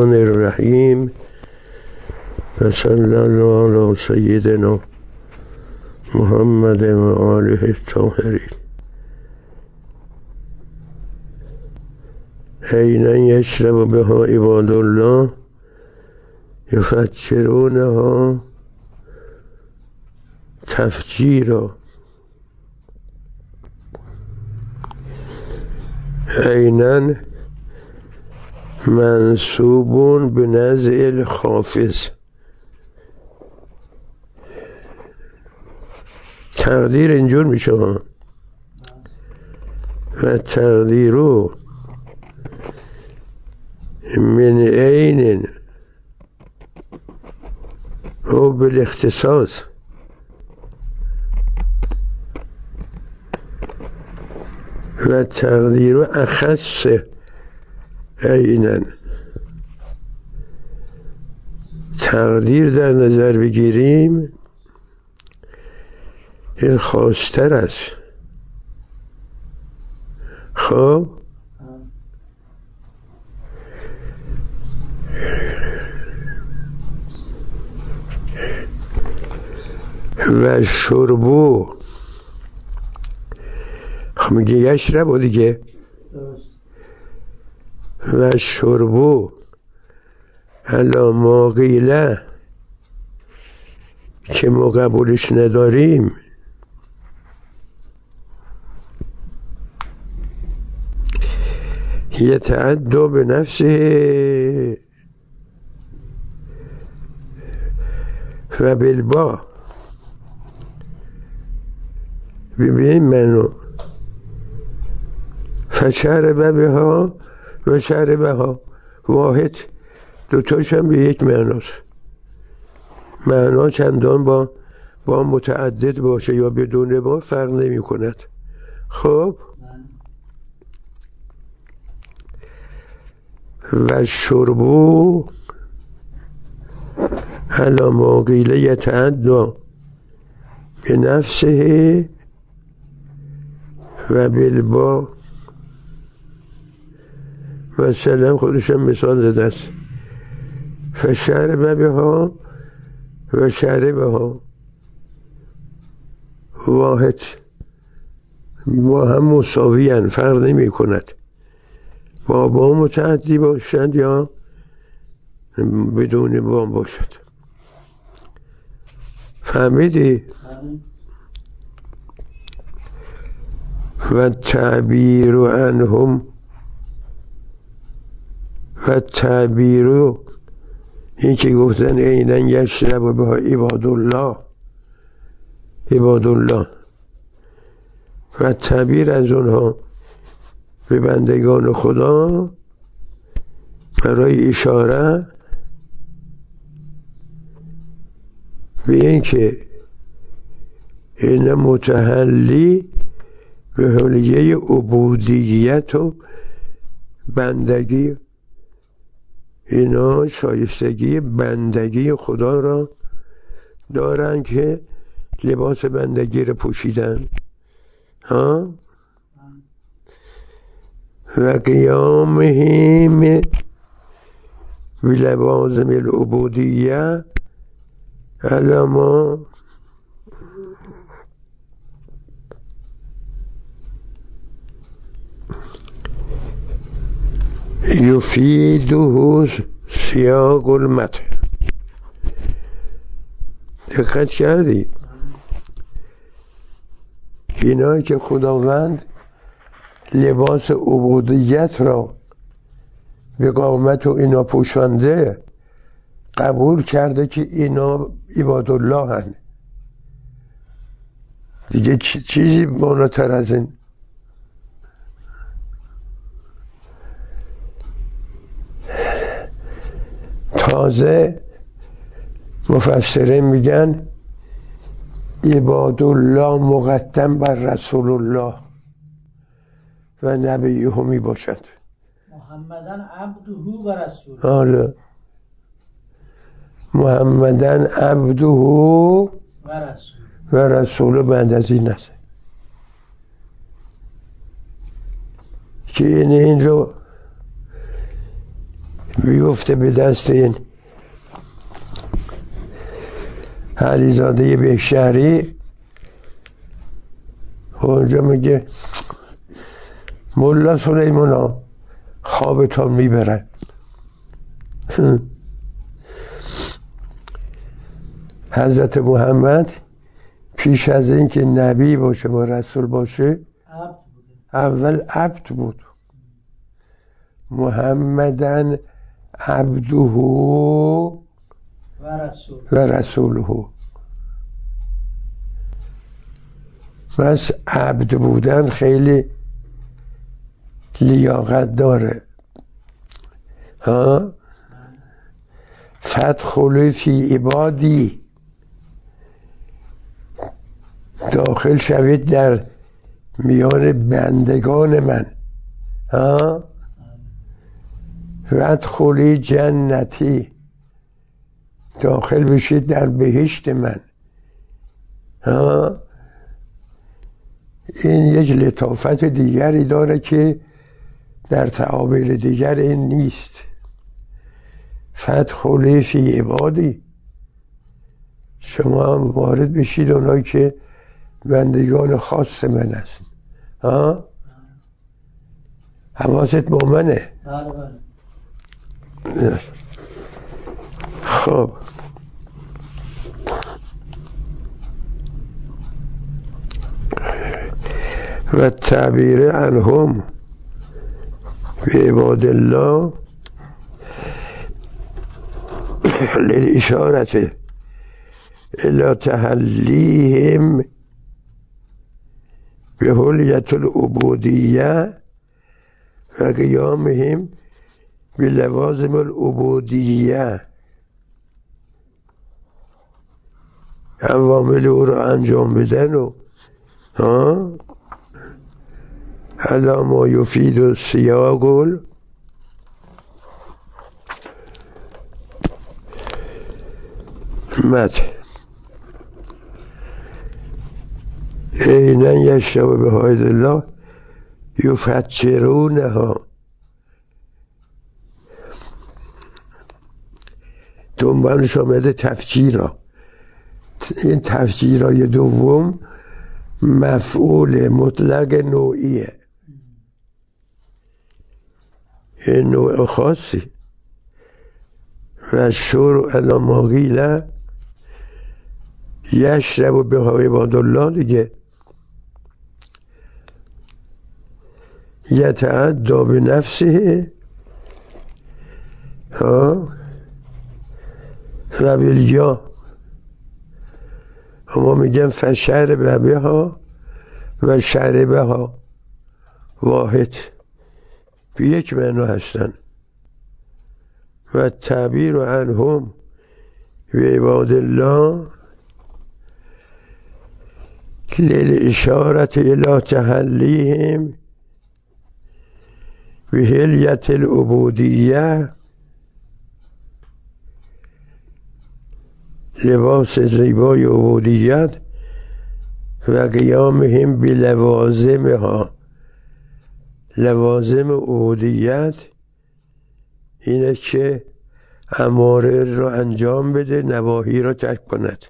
الرحمن الرحیم و صلی الله علی سیدنا محمد و آله الطاهرین. عینا یشرب بها عباد الله یفجرونها تفجیرا. عینا منصوب به نزع الخافض. تقدیر اینجور میشه ها. و تقدیرو من عین او بالاختصاص و تقدیر اخص عینا. تقدیر در نظر بگیریم این خاص‌تر است. خب و شربو خب میگه یشربو دیگه. و شربو علا ما قیله که ما قبولش نداریم یتعدی به نفسه و بالبا. ببین منو فشرب بها و شربها واحد، دوتاش هم به یک معناست. معنا چندان با متعدد باشه یا بدون با فرق نمی کند. خب و شربو علی ما قیل یتعدی به نفسه و بالبا. مثلا خودشم مثال زده است. فشرب بها و شربها واحد، با هم مساویان، فرق نمی کند. با متعدی باشند یا بدون با باشد. فهمیدی؟ و تعبیر عنهم و تعبیر این که گفتن عینا یشرب بها عباد الله و تعبیر از اونها به بندگان خدا برای اشاره به این که این متحلی به حلیه عبودیت و بندگی، اینا شایستگی بندگی خدا را دارن که لباس بندگی را پوشیدن ها. و قیامهم بلوازم العبودیه علما یفیده سیاق المتن. دقت کردی؟ اینایی که خداوند لباس عبودیت را به قامت و اینا پوشانده، قبول کرده که اینا عباد الله هن. دیگه چیزی بالاتر از این. تازه مفسرین میگن عباد الله مقدم بر رسول الله و نبیه می باشد. محمدن عبده و رسوله. آره محمدن عبده و رسوله بعد از این است که این رو بیفته به دست این علیزاده بهشهری. اونجا میگه ملا سلیمانا خوابتان میبرن. حضرت محمد پیش از این که نبی باشه و رسول باشه اول عبد بود. محمدن عبده و رسوله. بس عبد بودن خیلی لیاقت داره. ها فادخلوا فی عبادی، داخل شوید در میان بندگان من. ها وادخلی جنتی، داخل بشید در بهشت من. ها این یک لطافت دیگری داره که در تعابیر دیگر این نیست. فادخلی فی عبادی، شما هم وارد بشید اونایی که بندگان خاص من هست. ها حواست با منه. خب و تعبیر عنهم بعباد الله للاشارة الى تحلیهم بحلیة العبودیة و قیامهم بلوازم العبودیة، عوامل او را انجام بدن و علی ما یفید السیاق المتن عینا یشرب بهاید الله یفجرونها. دنبالش آمده تفجیرها. این تفجیرهای دوم مفعول مطلق نوعیه، این نوع خاصی. و شور علی ما قیل یشرب بها عباد الله دیگه، یتعدی بنفسه و بالیا. اما میگن فشرب بها و شربها واحد، به یک معنا هستن. و تعبیر عنهم و عباد الله للاشارة الى تحلیهم بحلیة العبودیة، لباس زیبای عبودیت و قیامهم بلوازمها. لوازم عبودیت اینه که اماره رو انجام بده، نواهی رو ترک کند.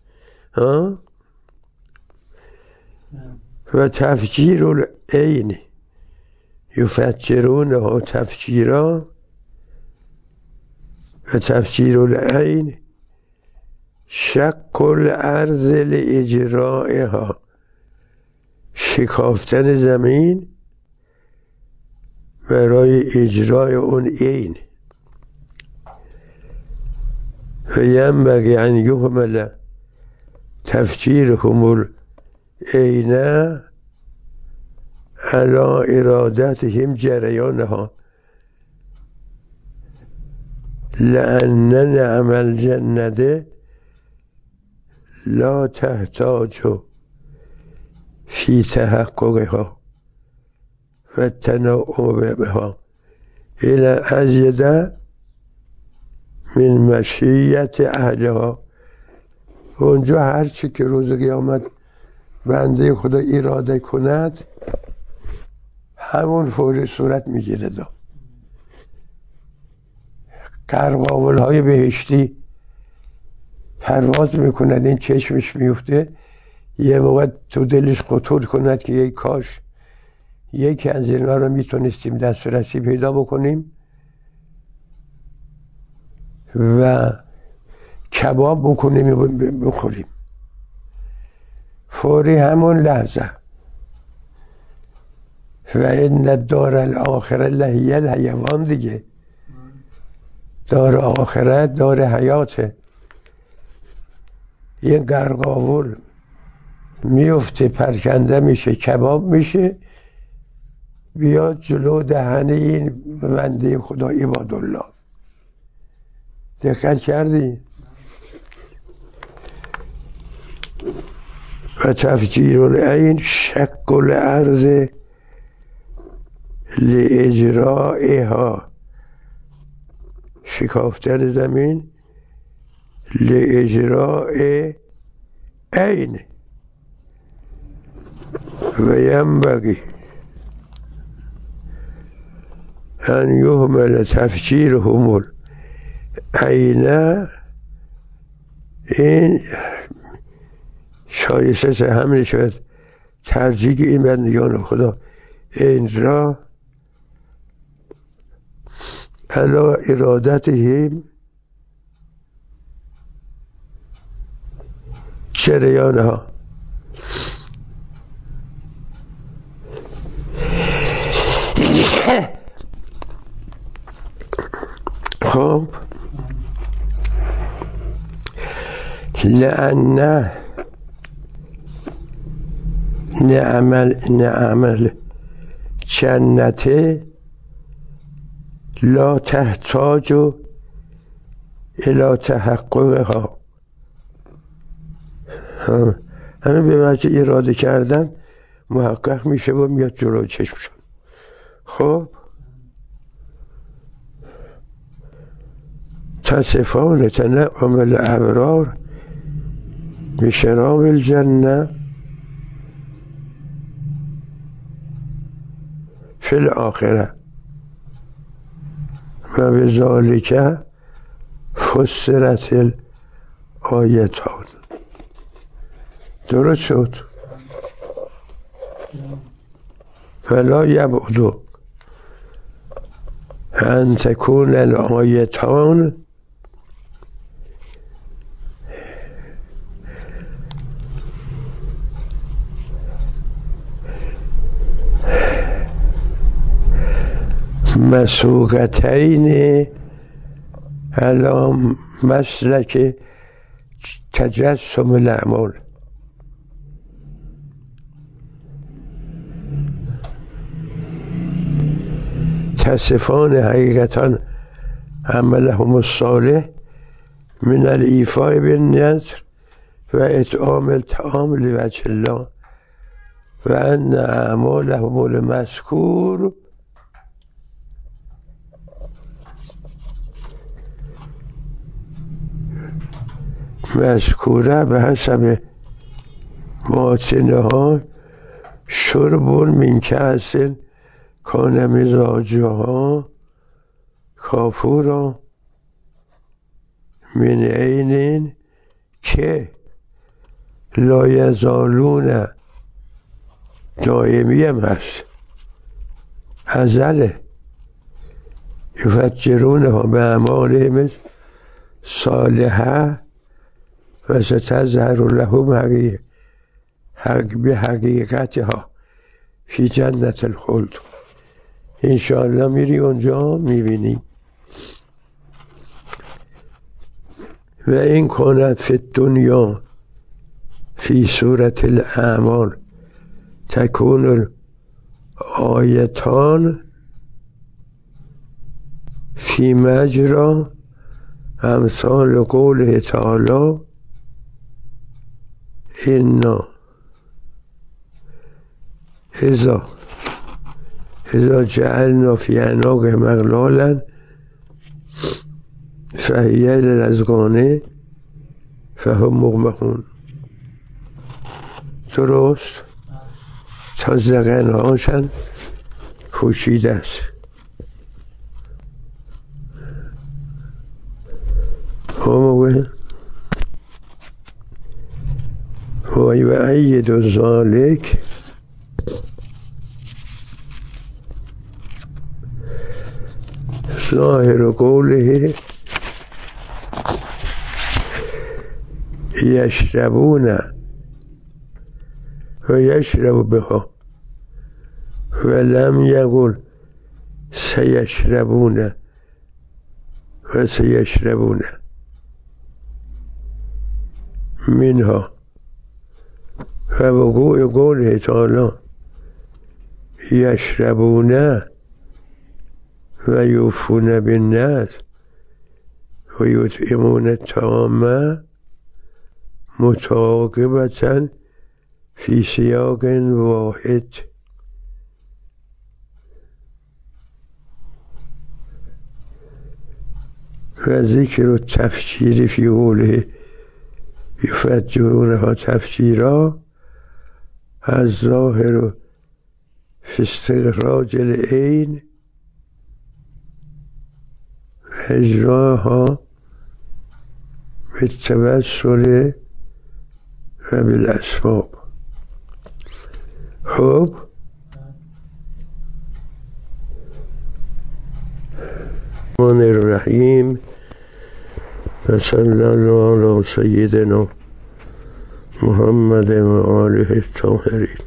و تفجیر العین یفجرونها تفجیرا، و تفجیر العین شق الارض لاجرائها، شکافتن زمین برای اجرای اون عین. و ینبغی ان یحمل تفجیرهم العین علی ارادتهم جریانها، لأن نعم الجنة لا تحتاج فی تحققها و تنعم بها الى ازید من مشیت اهلها. اونجا هرچی که روز قیامت بنده خدا اراده کند همون فوری صورت میگیره. قرقاول های بهشتی پرواز میکند، این چشمش میفته، یه موقع تو دلش خطور کند که یک کاش یکی از اینا رو میتونستیم دسترسی پیدا بکنیم و کباب بکنیم بخوریم. فوری همون لحظه. و این دار الاخره لهی الحیوان دیگه، دار آخرت دار حیاته. یه قرقاول میفته، پرکنده میشه، کباب میشه، بیاد جلو دهنه این بنده خدا عبادالله. دقت کردی؟ و تفجیر العین شق الارض لاجرائها، شکافتن زمین لاجراء عین. و ینبغی ان یهمل تفجیرهم العین، این شایسته همین شد ترجیح این بندگان خدا این را علا ارادتهم جریانها. خب لأن نعمل جنته لا تحتاج الى تحققها. همین به وجه اراده کردن محقق میشه و میاد جلو چشمشون. خب تصفان تنعم الابرار بشراب الجنه فی الاخره و بذالک فسرت الآیتان. درست شد؟ فلا یبعد ان تکون الآیتان مسوقتین علی مسلک تجسم الاعمال. تصفان حقیقتا عملهم الصالح من الایفاء بالنذر و اطعام الطعام لوجه الله و ان اعمالهم المذکور مذکوره به حسب باطنها شرب من کأس کان مزاجها کافورا من عین که لا یزالون، دائمی هم هست، ازله، یفجرونها به اعمالهم صالحه و ستظهر لهم بحقیقتها فی جنت الخلد. انشاءالله میری اونجا میبینی. و این کند فی الدنیا فی صورت الاعمال تکون الآیتان فی مجرا امثال قوله تعالی اینا اذا جعلنا فی اعناق مغلالا فهی للاذقان فهم مغمحون. درست؟ تا ذقنهاشن پوشیده است. و یؤید ذلک ظاهر قوله یشربون و یشرب بها و لم یقل سیشربون و سیشربون منها و وقوع قوله تعالی یشربون و یوفون بالنذر و یطعمون الطعام متعاقبة فی سیاق واحد. و ذکر التفجیر فی قوله یفجرونها تفجیرا از ظاهر فی استخراج العین و اجراها بالتوسل و بالاسباب. خب الرحمن الرحیم و صلی الله علی سیدنا محمد و آله الطاهرین.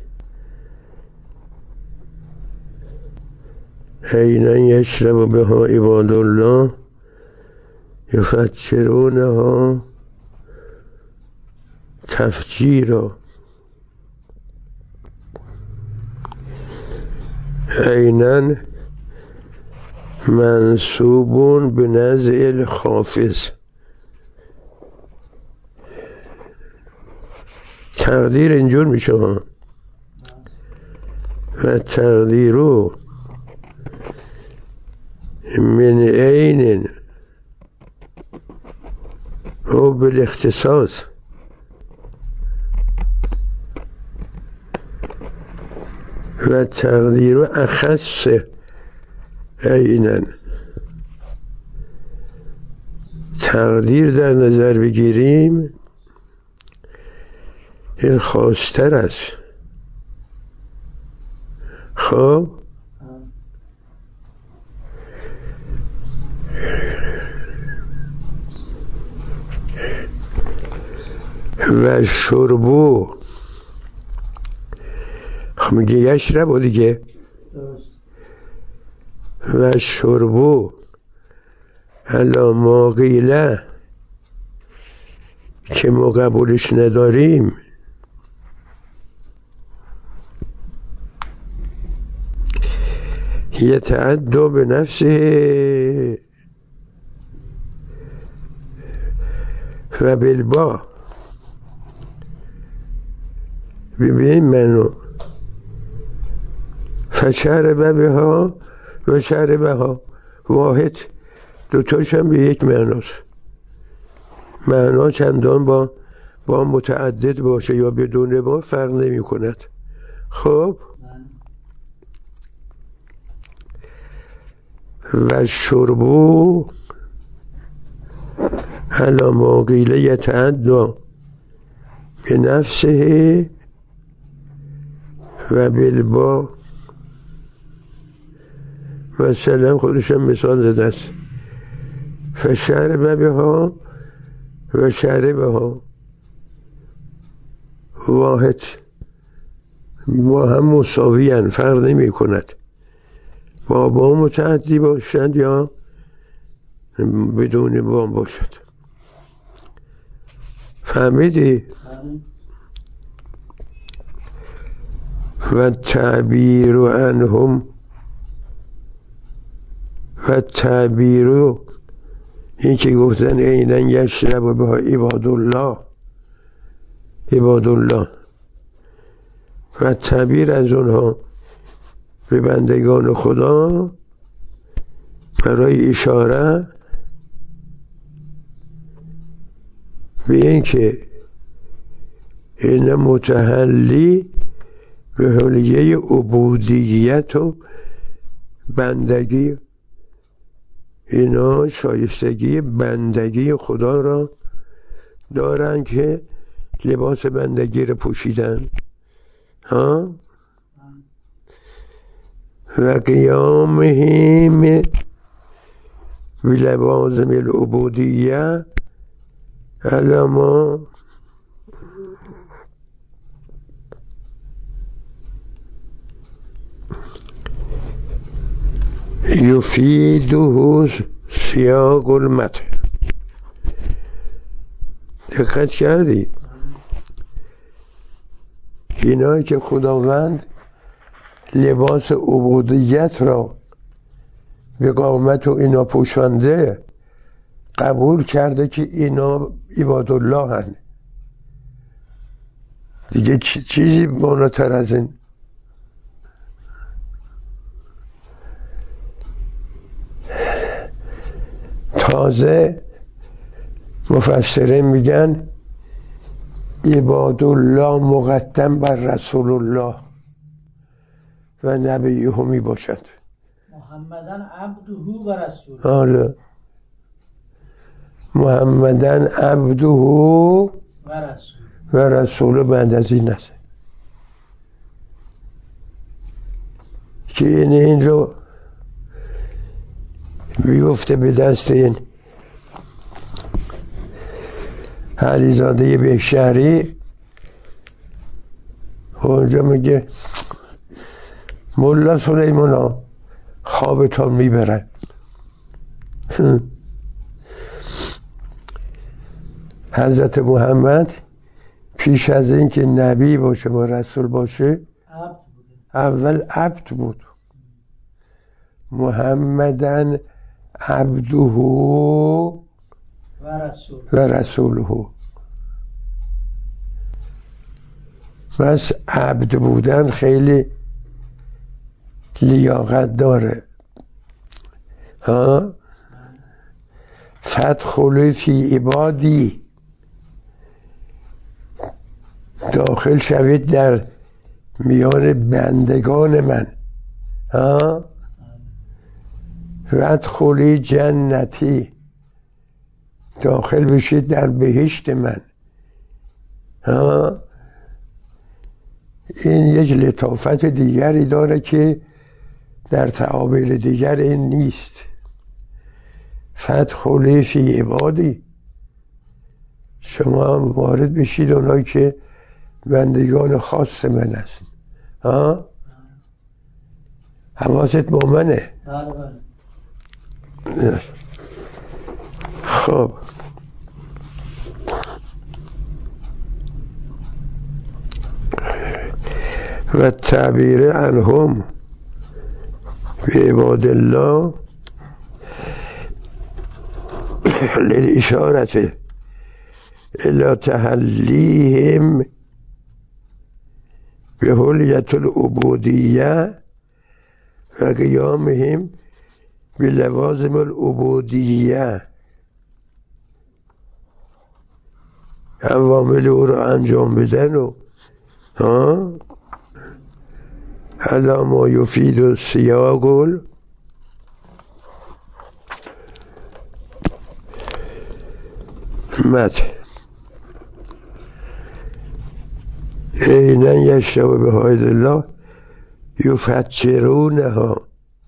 عینا یشرب بها عباد الله یفجرونها تفجیرا. عینا منصوب به نزع الخافض. تقدیر اینجور میشه و تقدیرو من عین او بالاختصاص و تقدیرو اخص عیناً. تقدیر در نظر بگیریم این خاص‌تر است. خب و شربو خب میگه یشربو دیگه و شربو علا ما قیله که ما قبولش نداریم یتعدی به نفسه و بالبا. ببین منو فشرب بها و شربها واحد، دوتاش هم به یک معناست. معنا چندان با متعدد باشه یا بدون با فرق نمی کند. خب و شربو علی ما قیل یتعدی به نفسه و بالبا. مثلا خودشم مثال زده است فشرب بها و شربها واحد، با هم مساویان، فرق نمی کند با متعدی باشد یا بدون با باشد. فهمیدی؟ و تعبیر عنهم و تعبیر این که گفتن عینا یشرب بها عباد الله و تعبیر از اونها به بندگان خدا برای اشاره به این که این متحلی به حلیه عبودیت و بندگی، اینا شایستگی بندگی خدا را دارن که لباس بندگی رو پوشیدن ها و قیامهم بلوازم العبودیه علی ما یفیده سیاق المتن. دقت کردی؟ اینایی که خداوند لباس عبودیت را به قامت و اینا پوشانده قبول کرده که اینا عبادالله هن. دیگه چیزی بالاتر از این؟ تازه مفسرین میگن عبادالله مقدم بر رسول الله و نبیه می باشد. محمدن عبده و رسوله. آره محمدن عبده و رسوله بعد از این است که این رو بیفته به دست این علیزاده بهشهری. اونجا میگه مولا سلیمان خوابتان میبرن. حضرت محمد پیش از این که نبی باشه و رسول باشه اول عبد بود. محمدن عبده و رسوله. بس عبد بودن خیلی لیاقت داره ها. فادخلوا فی عبادی، داخل شوید در میان بندگان من ها. وادخلوا جنتی، داخل بشید در بهشت من ها. این یک لطافت دیگری داره که در تعابیر دیگر این نیست. فادخلوا فی عبادی، شما هم وارد بشید اونایی که بندگان خاص من هستن ها. حواست با منه. خب و تعبیر عنهم به عباد الله للاشارت الى تحلیهم به حلیت العبودیه و قیامهم به لوازم العبودیه، عوامل او را انجام بدن و علی ما یفید السیاق المتن عینا یشرب بهاید الله یفجرونها.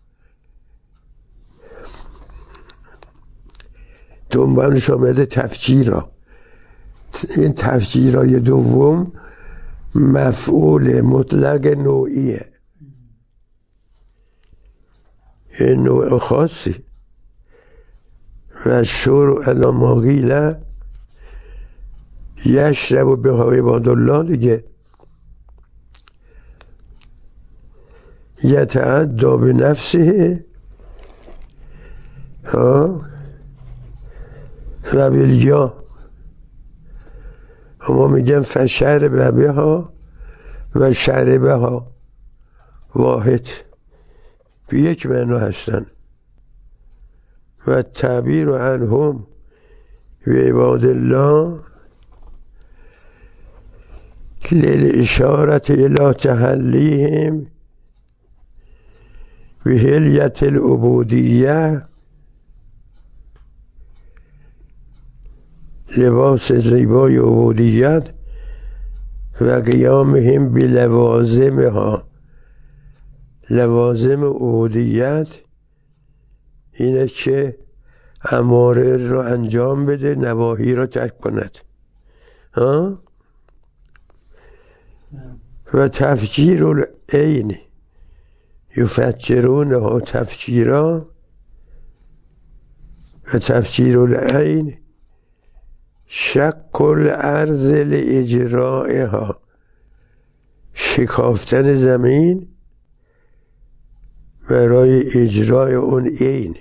دنبالش آمده تفجیرها. این تفجیرهای دوم مفعول مطلق نوعیه، این نوع خاصی. و شور علی ما قیل یشرب بها عباد الله دیگه یتعدی بنفسه ها و بالیا. اما میگن فشرب بها و شربها واحد، به یک معنا هستن. و تعبیر عنهم به عباد الله للاشارت الی تحلیهم به حلیت العبودیه لباس زیبای عبودیت و قیامهم بلوازمها. لوازم عبودیت اینه که اماره رو انجام بده، نواهی رو ترک کند. و تفجیر العین یفجرونها تفجیرا. و تفجیر العین شق الارض لاجرائها، شکافتن زمین برای اجرای اون عین.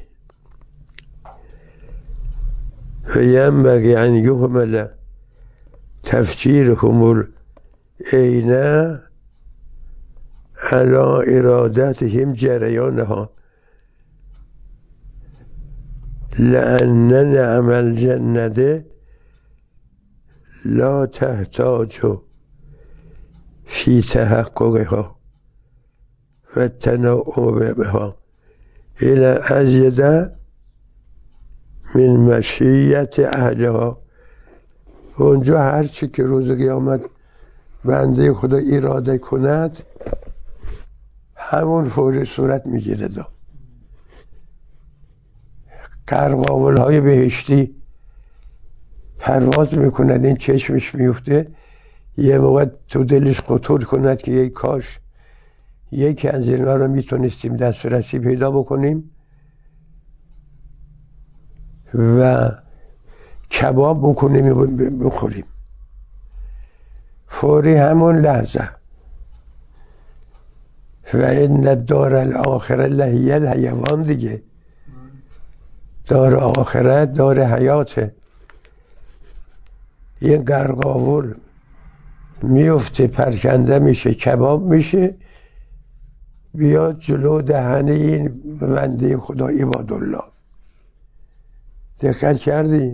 و ینبغی ان یهمل تفجیرهم العین علی ارادتهم جریانها، لأن نعم الجنة لا تحتاج في تحققها و التنعم بها إلى أزيد من مشیت اهلها. اونجا هرچی که روز قیامت بنده خدا اراده کند همون فوری صورت میگیره. قرقاول های بهشتی پرواز میکند، این چشمش میفته، یه موقع تو دلش خطور کند که یک کاش یکی از اینا رو میتونستیم دسترسی پیدا بکنیم و کباب بکنیم بخوریم. فوری همون لحظه. و این دار الاخره لهی الحیوان دیگه. دار آخرت دار حیاته. یه قرقاول میفته، پرکنده میشه، کباب میشه، بیاد جلو دهنه این بنده خدا عبادالله. دقت کردی؟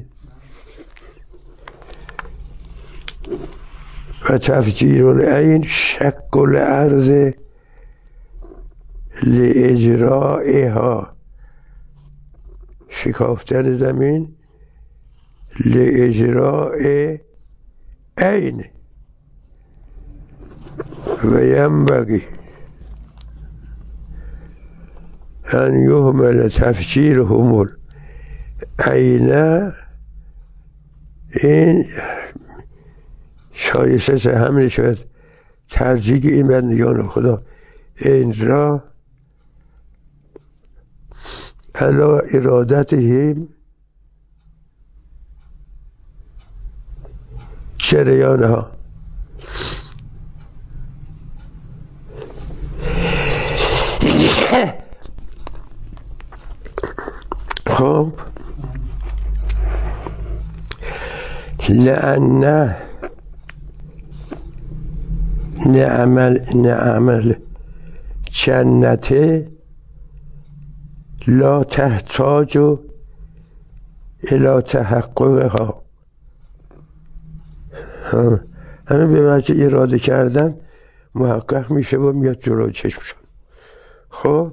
و تفجیر العین شق الارض لاجرائها، شکافتن زمین لاجراء عین. و ینبغی ان یهمل تفجیرهم العین، این شایسته حمل شود ترجیح این بندگان خدا این را علی ارادتهم جریانها. خب لأن نعمل جنت لا تحتاج الى تحققها. همه به وجه اراده کردن محقق میشه و میاد جلو چشمشون. خب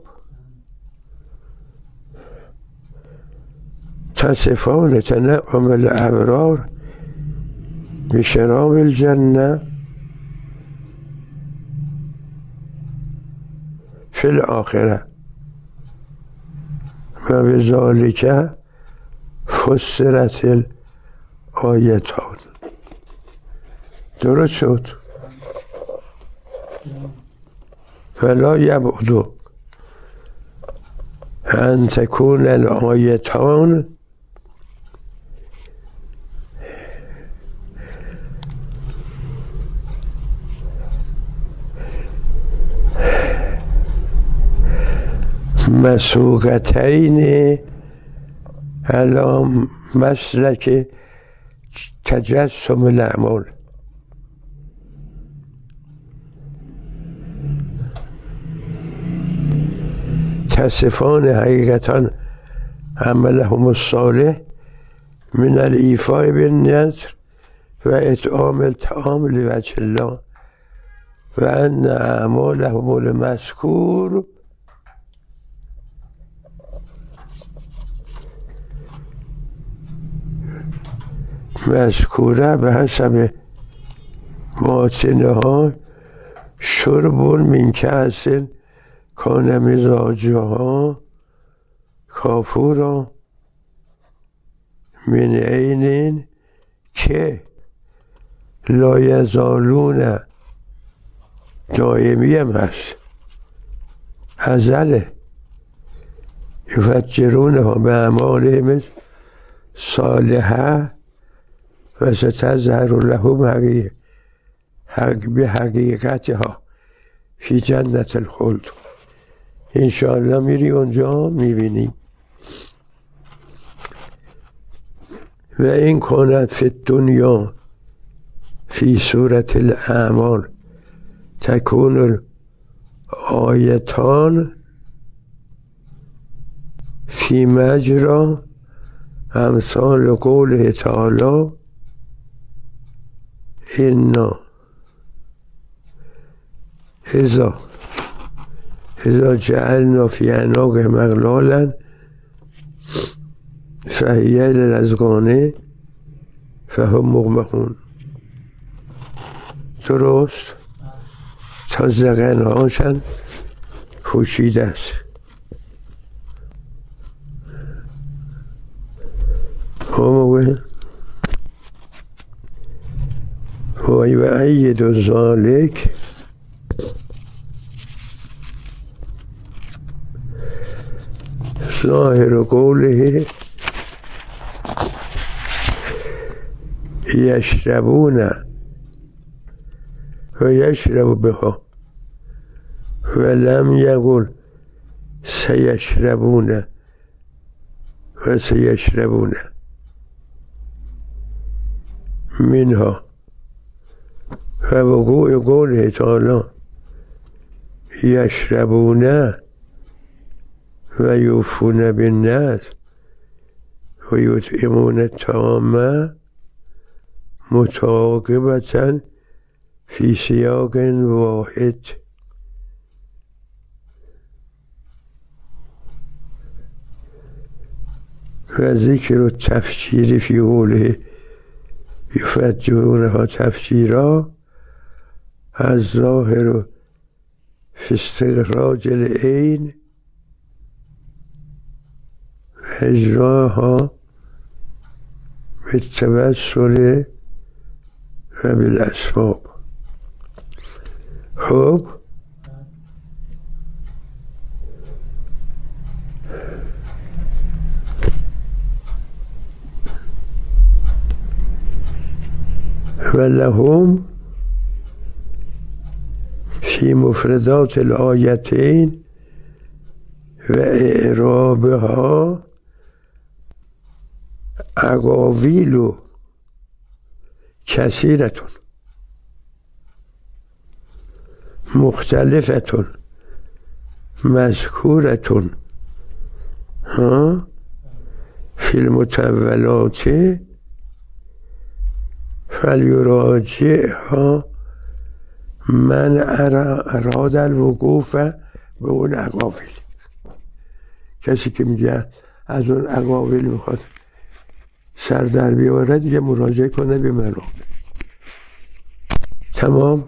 تصفان تنعم الابرار بشراب الجنه فی الاخره و بذالک فسرت الآیتان. درست شد؟ فلا یبعد ان تکون الآیتان مسوقتین علی مسلک تجسم الاعمال. تصفان حقیقتا عملهم الصالح من الایفاء بالنذر و اطعام الطعام لوجه الله و ان اعمالهم المذکور مذکوره به حسب ماتنه ها شرب من کأس کان مزاجها کافورا من عین که لا یزالون دائمی هم هست ازله یفجرونها به اعمالهم صالحه و ستظهر لهم به حقیقتها فی جنت الخلد. انشاءالله میری اونجا میبینی. و این کند فی الدنیا فی صورت الاعمال تکون الآیتان فی مجرى امثال قوله تعالی انا اذا جعلنا فی اعناقهم اغلالا فهی للاذقان فهم مغمقون. درست تا ذقنهاشان پوشیده است. و یؤید ذلک ظاهر قوله یشربون و یشرب بها و لم یقل سیشربون و سیشربون منها و وقوع قوله تعالی یشربون و یوفون بالنذر و یطعمون الطعام متعاقبة فی سیاق واحد. و ذکر التفجیر فی قوله یفجرونها تفجیرا از ظاهر فی استخراج العین و اجراها بالتوسل و بالاسباب. خب و لهم فی مفردات الآیتین و اعرابها اقاویل کثیرتون مختلفتون مذکورتون فی المتولات فلیراجعها من اراد الوقوف به اون اقاویل. کسی که میگه از اون اقاویل میخواد سر در بیاره دیگه مراجعه کنه به منو. تمام.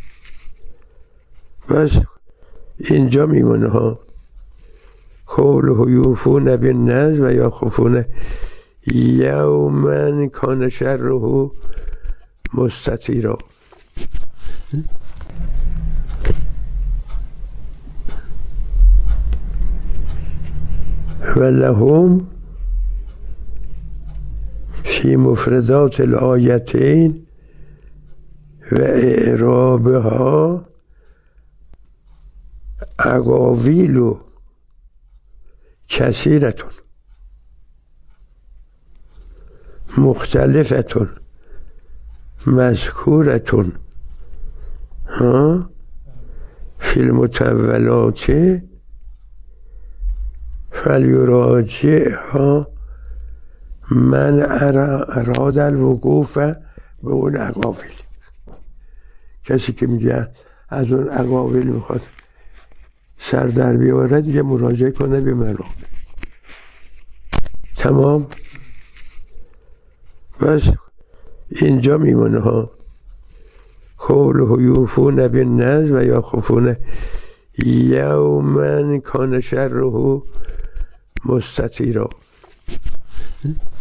بس اینجا میمونه ها قوله یوفون بالنذر و یخافون یوما کان شره مستطیرا. و لهم فی مفردات الآیتین و اعرابها اقاویل کثیرتون مختلفتون مذکورتون فی المتولات فلیراجعها من اراد الوقوف به اون اقاویل. کسی که میگه از اون اقاویل میخواد سر در بیاره دیگه مراجعه کنه به منو. تمام. بس اینجا میمونه ها. قوله یوفون بالنذر و یخافون یوما کان شره مستطیرا.